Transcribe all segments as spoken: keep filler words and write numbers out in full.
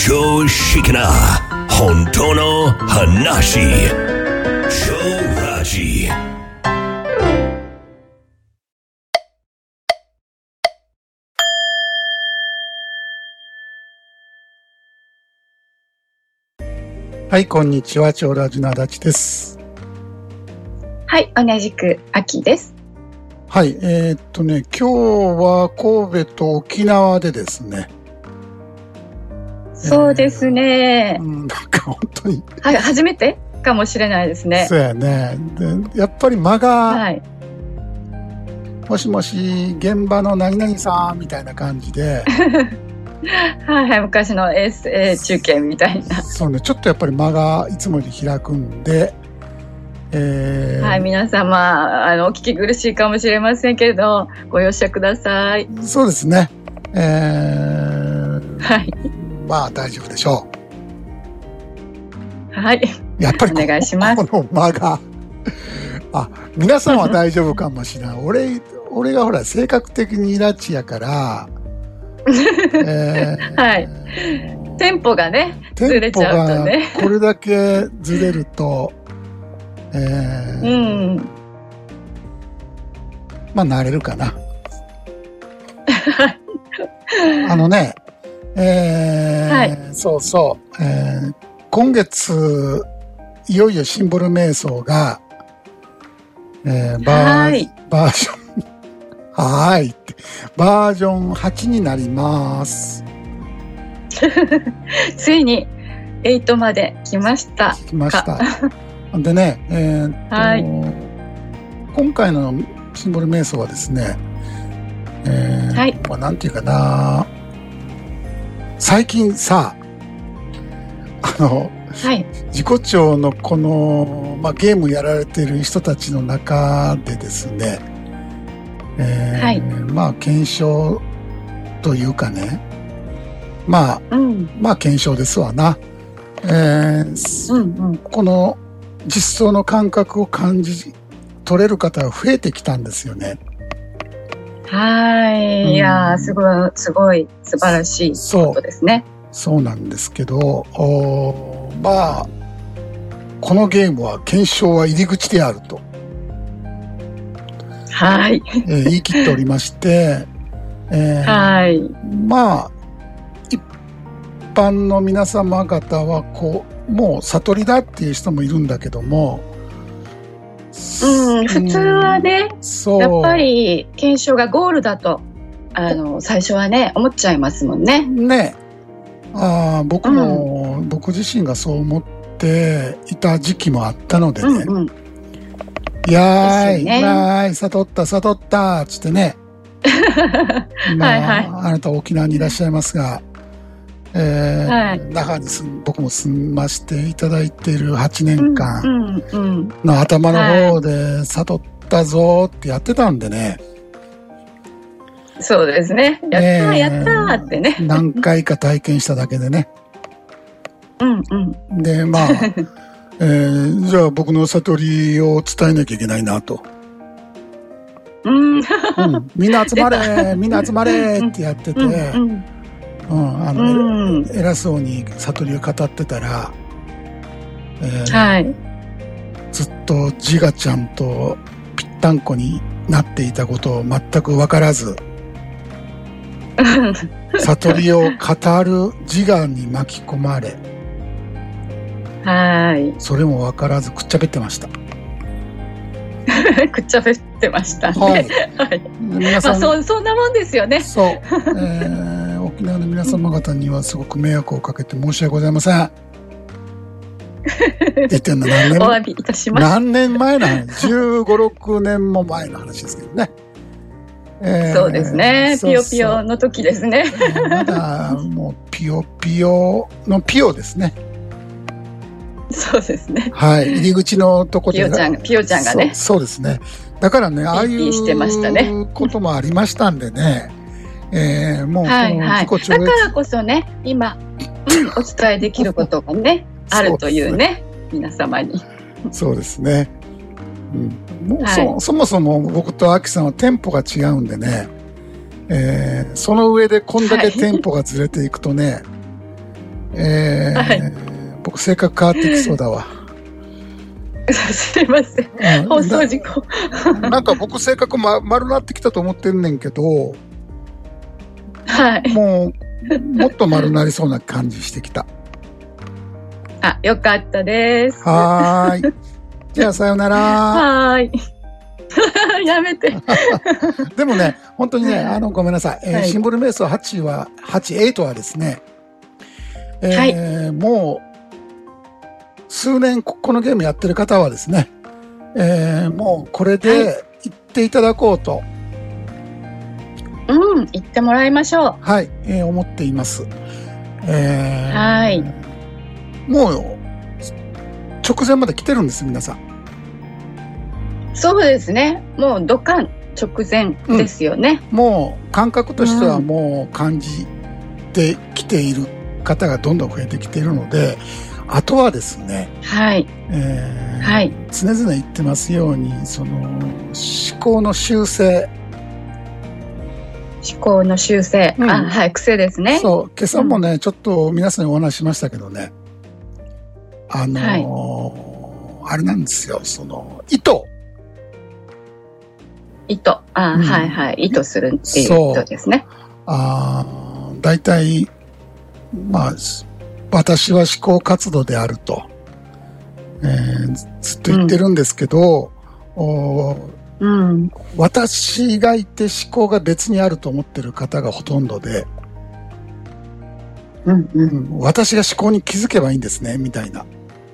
常識な本当の話。超ラジ。 はい、こんにちは。超ラジの足立です。 はい、同じく秋です。 はい、えー、っとね、今日は神戸と沖縄でですね。 そうですね。 えー、うん、なんか本当に。 はい、初めてかもしれないですね。 そうやね。で、やっぱり間が、 はい、 もしもし、現場の何々さんみたいな感じで。 はいはい、昔の衛星中継みたいな。 そうね、ちょっとやっぱり間がいつもより開くんで、えー、 はい、皆様あのお聞き苦しいかもしれませんけれどご容赦ください。 そうですね、えー、 はい、 まあ大丈夫でしょう。はい、 やっぱりお願いします。 この間があ、皆さんは大丈夫かもしれない俺俺がほら性格的にイラチやからえー、 はい、テンポがねずれちゃうとね、 これだけずれると、えー、 うん、 まあ慣れるかな。あのね、えーはい、そうそう、えー、今月いよいよシンボル瞑想が、えー、バー、バージョンはーいってバージョンはちになります。 ついにはちまで来ました。 来ました。でね、えーっとはい、今回のシンボル瞑想はですね、えーはい、まあ、なんていうかな、最近さ、あの、はい、自己調のこの、まあ、ゲームやられている人たちの中でですね、えーはい、まあ検証というかね、まあ、うん、まあ検証ですわな、えーうんうん、この実相の感覚を感じ取れる方が増えてきたんですよね。 はい、うん、いやすごいすごい素晴らしいことですね。 そう、そうなんですけど、おまあこのゲームは検証は入り口であると。 はい、 えー、言い切っておりまして、えー、はい、まあ一般の皆様方はこうもう悟りだっていう人もいるんだけども、 うん、普通はね、うん、やっぱり検証がゴールだとあの最初はね思っちゃいますもんね。 ね、あ僕も、うん、僕自身がそう思っていた時期もあったのでね。うんうん、いやーい、ね、わーい、悟った悟ったつってね。まあ、はいはい、あなた沖縄にいらっしゃいますが、えーはい、那覇に住僕も住ませていただいているはちねんかんの頭の方で悟ったぞってやってたんでね。 そうですね。やったー、えー、やったーってね。 何回か体験しただけでね。 うんうん。 で、まあ。えー、じゃあ僕の悟りを伝えなきゃいけないなと、うんうん、みんな集まれみんな集まれってやってて、うんうんうん、あの、うん、偉そうに悟りを語ってたら、えーはい、ずっとジガちゃんとぴったんこになっていたことを全く分からず悟りを語るジガに巻き込まれ、 はい。 それも分からずくっちゃべってました。 くっちゃべってましたね。 はい。はい、皆さん、 まあ、そ, そんなもんですよね。 そう、えー。沖縄の皆様方にはすごく迷惑をかけて申し訳ございません。言ってんの何年お詫びいたします。 何年前なの？じゅうご、ろくねんも前の話ですけどね。 えー、そうですね。そうそうピヨピヨの時ですね。 まだもうピヨピヨのピヨですね。 そうですね。 はい、入り口のとこで。 ピヨちゃんが、ピヨちゃんがね。 そう、そうですね。だからね、ああいうこともありましたんでね。えー、もうこの自己超越、 はいはい、だからこそね、今、うん、お伝えできることがね、あるというね、皆様に。 そうですね。うん、もう そ,、はい、そもそも僕とアキさんはテンポが違うんでね、えー、その上でこんだけテンポがずれていくとね、はいえーはい、僕性格変わってきそうだわ。 すいません、うん、放送事故な, なんか僕性格、ま、丸なってきたと思ってんねんけど、 はい、 もうもっと丸なりそうな感じしてきた。 あ、よかったです。 はーい。じゃあさよなら。 はーい。やめて。 でもね、本当にね、あのごめんなさい。えーはい、シンボル瞑想はちははち、はちはですね、えーはい、もう数年このゲームやってる方はですね、えー、もうこれで言っていただこうと、はい、 うん、言ってもらいましょう。 はい、えー、思っています。えー、 はい。 もう直前まで来てるんです、皆さん。 そうですね。もうドカン直前ですよね。 うん、もう感覚としてはもう感じてきている方がどんどん増えてきているので、あとはですね、 はい、 えーはい、 常々言ってますように、その思考の修正、 思考の修正、うん、あ、はい、癖ですね。 そう、今朝もね、うん、ちょっと皆さんにお話ししましたけどね、あのーはい、あれなんですよ、その意図。 意図、あ、うん、はいはい、意図するっていうことですね。 あ、だいたいまあ私は思考活動であると、えー、ずっと言ってるんですけど、うん、私がいて思考が別にあると思ってる方がほとんどで、 うんうんうん、私が思考に気づけばいいんですねみたいな。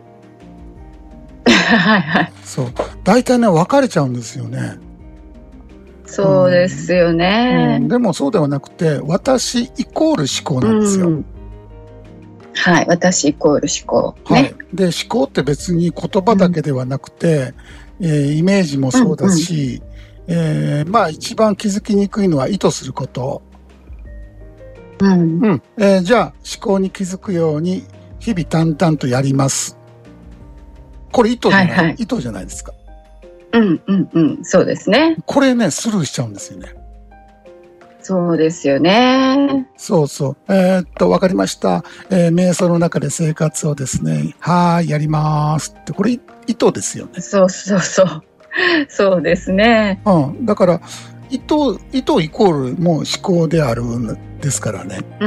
はいはい。 そう、大体ね分かれちゃうんですよね。 そうですよね、 うんうん、でもそうではなくて、私イコール思考なんですよ。うん、 はい、私イコール思考、ね。はい。 で、思考って別に言葉だけではなくて、うん、えー、イメージもそうだし、うんうん、えー、まあ一番気づきにくいのは意図すること。 うん。 うん。えー、じゃあ思考に気づくように日々淡々とやります。これ意図じゃない、はいはい、意図じゃないですか。 うんうんうん、そうですね。 これね、スルーしちゃうんですよね。 そうですよね。 そうそう。えー、っと、わかりました。えー、瞑想の中で生活をですね、はーい、やりますって、これ意図ですよね。 そうそうそう。そうですね。 うん。だから、意図、意図イコールもう思考であるんですからね。 うん。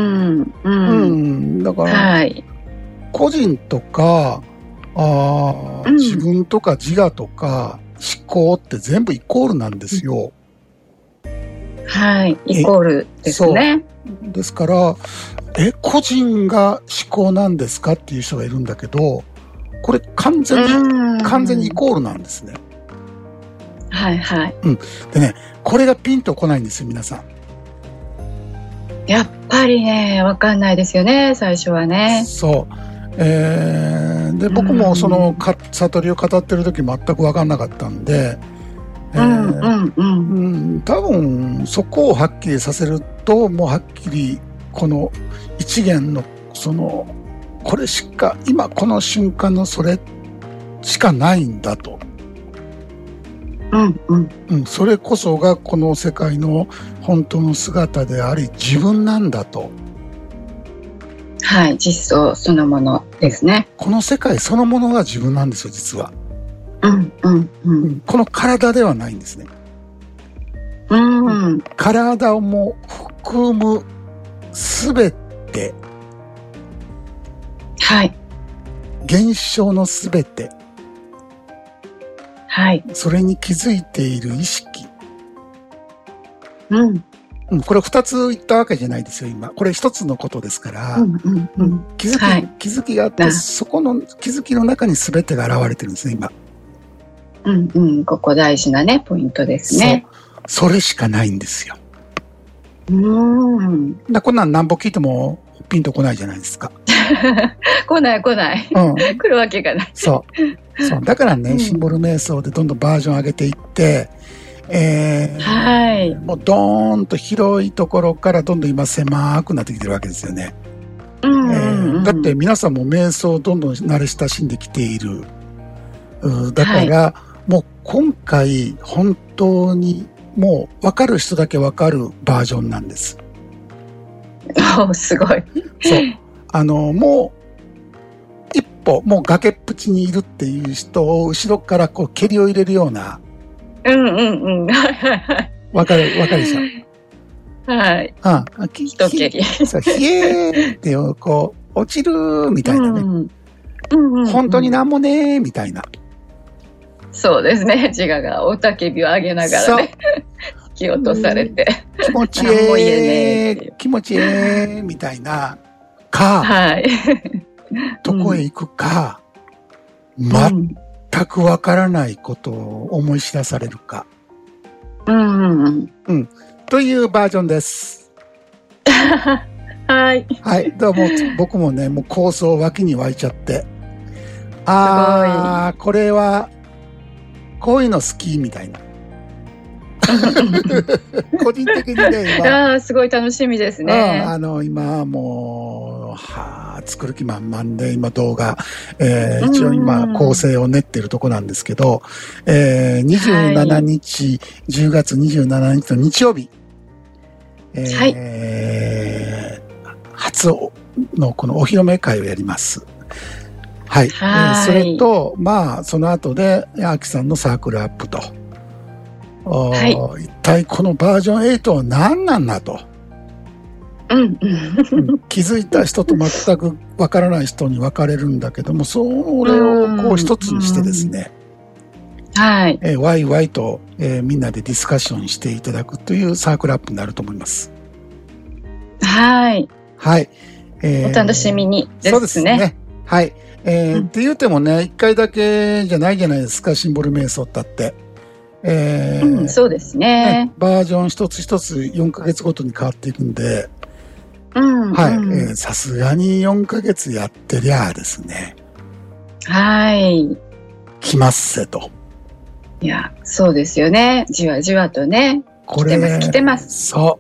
うん。 うん。だから、はい、個人とか、あ、うん、自分とか自我とか思考って全部イコールなんですよ。 はい、イコールですね。 そうですから、え、個人が思考なんですかっていう人がいるんだけど、これ完全に、完全にイコールなんですね。 はいはい。 うん。でね、これがピンとこないんですよ、皆さん。 やっぱりね、わかんないですよね、最初はね。 そう。えー、で、僕もそのか、悟りを語ってる時全くわかんなかったんで、えー、うんうんうん、うん、多分そこをはっきりさせると、もうはっきりこの一元のそのこれしか今この瞬間のそれしかないんだと、 うんうんうん、それこそがこの世界の本当の姿であり自分なんだと。 はい、実相そのものですね。 この世界そのものが自分なんですよ、実は。 うんうんうん、 この体ではないんですね。 うん、 体も含むすべて、 はい、 現象のすべて、 はい、 それに気づいている意識、 うんうん、これ二つ言ったわけじゃないですよ、今。これ一つのことですから、 うんうんうん、 気づき、はい、気づきがあって、そこの気づきの中にすべてが現れてるんですね、今。 うんうん、ここ大事なね、ポイントですね。 そう。それしかないんですよ。 うーん。 だこんなん何ぼ聞いてもピンとこないじゃないですか。 来ない来ない。うん、来るわけがない。 そう。そう。だからね、うん、シンボル瞑想でどんどんバージョン上げていって、えー、 はい。 もうドーンと広いところからどんどん今狭くなってきてるわけですよね。 うんうんうん、 えー、だって皆さんも瞑想をどんどん慣れ親しんできている。だから、はい、もう今回本当にもう分かる人だけ分かるバージョンなんです。 お、すごい。 そう。 あの、もう、一歩、もう崖っぷちにいるっていう人を後ろからこう、蹴りを入れるような。 うんうんうん。はいはいはい。 わかる、わかるでしょ。 はい。 ああ、 一蹴り。 そう、ひえーってこう、落ちるみたいなね。うんうんうんうん、 本当になんもねーみたいな。 そうですね。自我が雄たけびを上げながらね。引き落とされて。 気持ちええー、気持ちええー、みたいな。か、 はい。 どこへ行くか、うん、全くわからないことを思い知らされるか。 うんうんうん。 うん。というバージョンです。 はい。 はい。どうも、僕もね、もう構想脇に湧いちゃって。ああ、これは、こういうの好きみたいな。個人的にね、 今。あ、すごい楽しみですね。 うん、あの、今もう、はあ、作る気満々で、今動画、えー、一応今構成を練ってるとこなんですけど、えー、にじゅうしちにち、はい、じゅうがつにじゅうしちにちの日曜日、えー、はい、初のこのお披露目会をやります。はい。はい、えー、それと、まあ、その後で、アキさんのサークルアップと。はい、一体このバージョンエイトは何なんだと。 うんうん、 気づいた人と全くわからない人に分かれるんだけども、それをこう一つにしてですね、 はい、 えー、ワイワイと、えー、みんなでディスカッションしていただくというサークルアップになると思います。 はい。 はい。えー、お楽しみにですね。そうですね。 はい。えーうん、って言うてもね、一回だけじゃないじゃないですか、シンボル瞑想だって。えーうん、そうですね。 ね、バージョン一つ一つよんかげつごとに変わっていくんで、 うん、 はい、 うん、 えー、さすがによんかげつやってりゃあですね。 はい。 来ますせと。 いや、そうですよね。じわじわとね。これ来てます、来てます。 そう。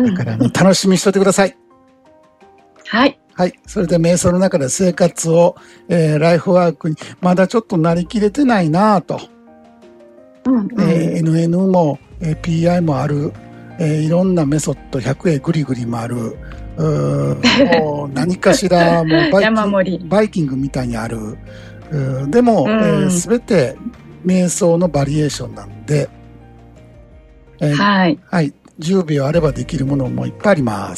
だから、ね、うん、楽しみにしといてください。 はい。 はい。それで瞑想の中で生活を、えー、ライフワークにまだちょっとなりきれてないなぁと。うんうん、えー、エヌエヌ も、えー、ピーアイ もある、えー、いろんなメソッド ひゃくエー グリグリもある、もう何かしらもうバイキンバイキングみたいにある。でも、うん、えー、全て瞑想のバリエーションなんで、えー、 はい、 はい。じゅうびょうあればできるものもいっぱいあります。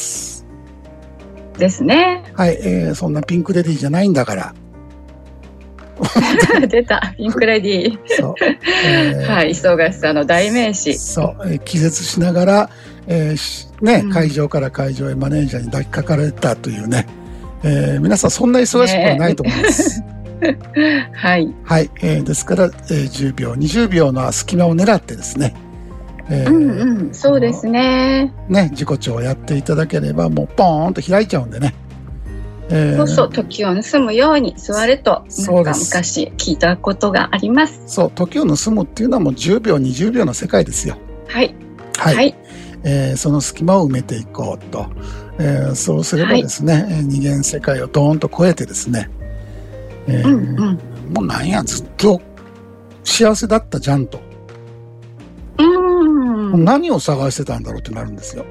ですね。 はい。えー、そんなピンクレディーじゃないんだから。 出たピンクレディー。そう、えー、はい、忙しさの代名詞。 そう、えー、気絶しながら、えー、ね、うん、会場から会場へマネージャーに抱きかかれたというね、えー、皆さんそんな忙しくはないと思います。 ね、はい、 はい、えー、ですから、えー、じゅうびょうにじゅうびょうの隙間を狙ってですね、 えー、うんうん、そうですね。 ね、自己調をやっていただければもうポーンと開いちゃうんでね。 えー、そうそう、時を盗むように座ると、なんか昔聞いたことがあります。 そう、時を盗むっていうのはもうじゅうびょう、にじゅうびょうの世界ですよ。 はい。 はい。はい、えー、その隙間を埋めていこうと。えー、そうすればですね、はい、二元世界をドーンと超えてですね、えーうんうん、もうなんや、ずっと幸せだったじゃんと。 うん。 何を探してたんだろうってなるんですよ。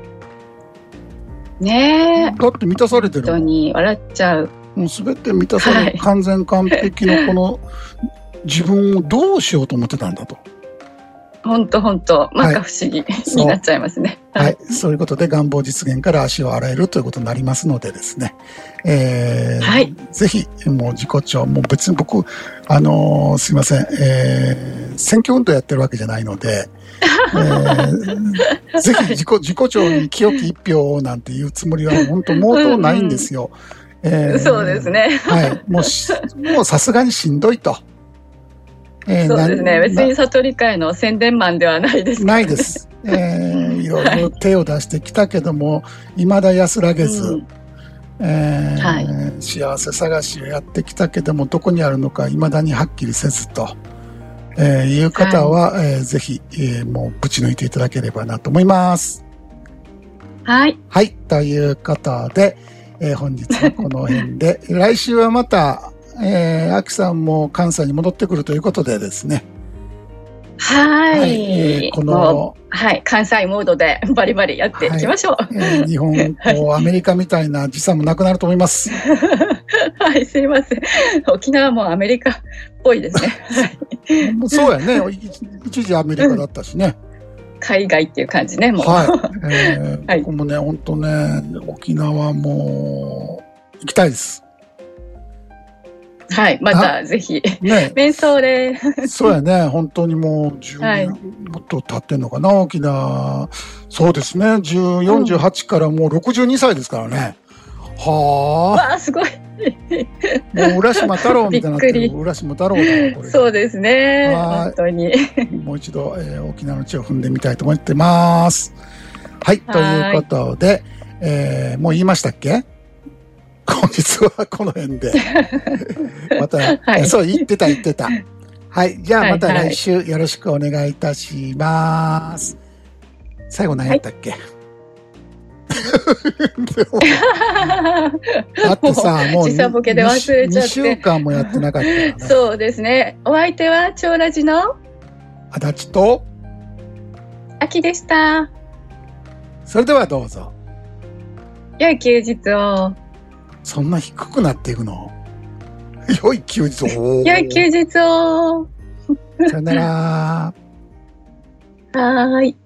ねえ。 だって満たされてる。 本当に笑っちゃう。 もうすべて満たされる、はい、完全完璧のこの自分をどうしようと思ってたんだと。 本当本当、まか不思議、はい、になっちゃいますね。 はい、そういうことで願望実現から足を洗えるということになりますのでですね。えー、はい、ぜひもう自己調、もう別に僕あのー、すいません、えー、選挙運動やってるわけじゃないので。えー、ぜひ自己自己調に清き一票なんていうつもりは本当毛頭ないんですよ。 うんうん、えー、そうですね。 はい、もうもうさすがにしんどいと。 えー、そうですね。別に悟り会の宣伝マンではないです、ね。 ないです。えー、いろいろ手を出してきたけども、未だ安らげず、うんえーはい、幸せ探しをやってきたけども、どこにあるのか未だにはっきりせずと。えー、いう方は、はいえー、ぜひ、えー、もうぶち抜いていただければなと思います。 はい。 はい。ということで、えー、本日はこの辺で、来週はまた、えー、アキさんも関西に戻ってくるということでですね。 はい、はいえー、この、 はい、関西モードでバリバリやっていきましょう。 はいえー、日本、こう、アメリカみたいな時差もなくなると思います。 はい、すいません。沖縄もアメリカっぽいですね。 はい、そうやね。一時アメリカだったしね。 うん、海外っていう感じね、もう。 はい。えーはい、僕もね、本当ね、沖縄も行きたいです。 はい、またぜひ、ね、瞑想で。 そうやね、本当にもうじゅうねん、はい、もっと経ってんのかな、沖縄。そうですね、よんじゅうはちからもうろくじゅうにさいですからね。はあ。わあ、すごい。 もう浦島太郎みたいになってる。浦島太郎だよ、これ。 そうですね。本当に。 もう一度、えー、沖縄の地を踏んでみたいと思ってます。はい、ということで、えー、もう言いましたっけ？本日はこの辺で。また、はい、そう、言ってた言ってた。はい。じゃあまた来週よろしくお願いいたします。はいはい、最後何やったっけ？はいだってさ、もう時差ボケで忘れちゃってにしゅうかんもやってなかったからね。 そうですね。お相手は超ラジの足立とあきでした。 それではどうぞ。 良い休日を。 そんな低くなっていくの？良い休日を。 良い休日を。 さよなら。 はーい。